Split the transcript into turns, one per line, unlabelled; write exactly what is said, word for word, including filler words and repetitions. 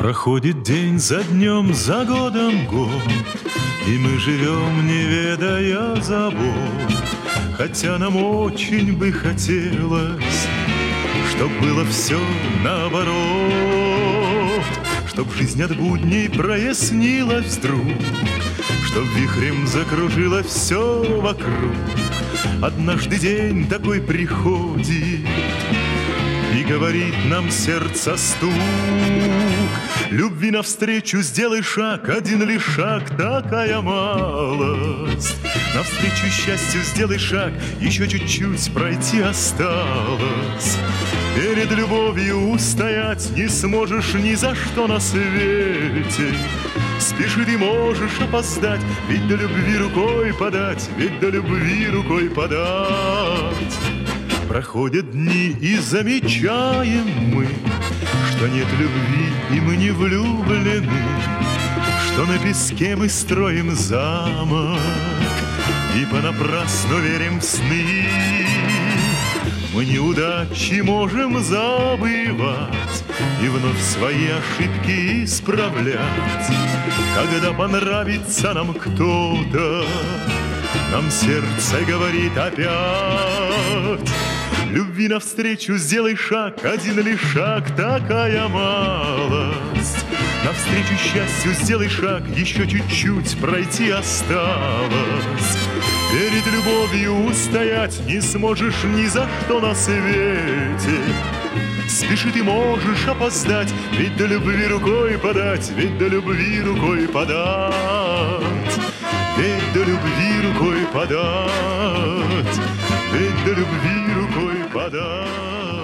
Проходит день за днем, за годом год, и мы живем, не ведая забот. Хотя нам очень бы хотелось, чтоб было все наоборот, чтоб жизнь от будней прояснилась вдруг, чтоб вихрем закружило все вокруг. Однажды день такой приходит, и говорит нам сердце стук: любви навстречу сделай шаг, один лишь шаг, такая малость. Навстречу счастью сделай шаг, еще чуть-чуть пройти осталось. Перед любовью устоять не сможешь ни за что на свете. Спеши, ты можешь опоздать, ведь до любви рукой подать, ведь до любви рукой подать. Проходят дни, и замечаем мы, что нет любви, и мы не влюблены, что на песке мы строим замок и понапрасну верим в сны. Мы неудачи можем забывать и вновь свои ошибки исправлять. Когда понравится нам кто-то, нам сердце говорит опять: любви навстречу сделай шаг, один лишь шаг, такая малость. Навстречу счастью сделай шаг, еще чуть-чуть пройти осталось. Перед любовью устоять не сможешь ни за что на свете. Спеши, ты можешь опоздать, ведь до любви рукой подать, ведь до любви рукой подать, ведь до любви рукой подать, ведь до любви рукой подать.